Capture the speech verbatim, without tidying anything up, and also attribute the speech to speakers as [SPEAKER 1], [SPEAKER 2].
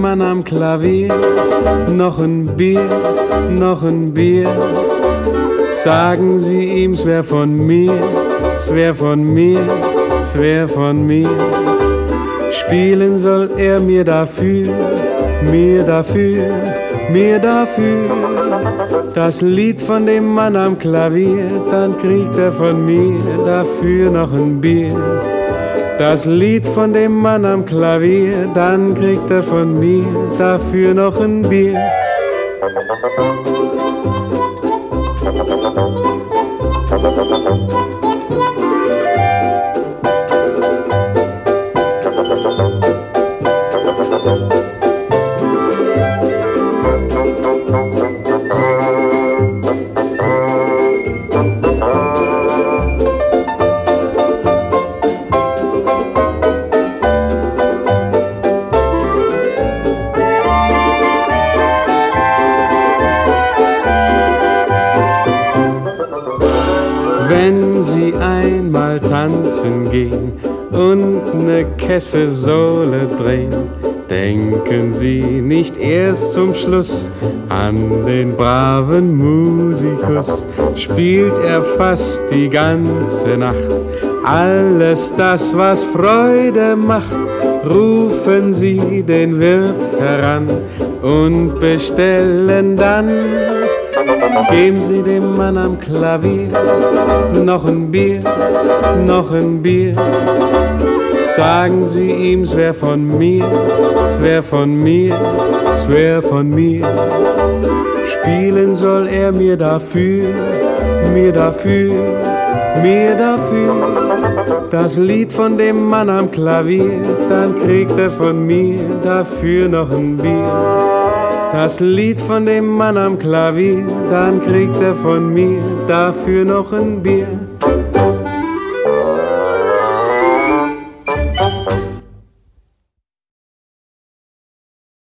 [SPEAKER 1] Mann am Klavier. Noch ein Bier, noch ein Bier. Sagen Sie ihm, es wär von mir, es wär von mir, es wär von mir. Spielen soll er mir dafür, mir dafür, mir dafür. Das Lied von dem Mann am Klavier, dann kriegt er von mir dafür noch ein Bier. Das Lied von dem Mann am Klavier, dann kriegt er von mir dafür noch ein Bier. Wenn Sie einmal tanzen gehen und ne Kesse-Sohle drehen, denken Sie nicht erst zum Schluss an den braven Musikus. Spielt er fast die ganze Nacht alles das, was Freude macht, rufen Sie den Wirt heran und bestellen dann. Geben Sie dem Mann am Klavier noch ein Bier, noch ein Bier. Sagen Sie ihm, es wär von mir, es wär von mir, es wär von mir. Spielen soll er mir dafür, mir dafür, mir dafür. Das Lied von dem Mann am Klavier, dann kriegt er von mir dafür noch ein Bier. Das Lied von dem Mann am Klavier, dann kriegt er von mir dafür noch ein Bier.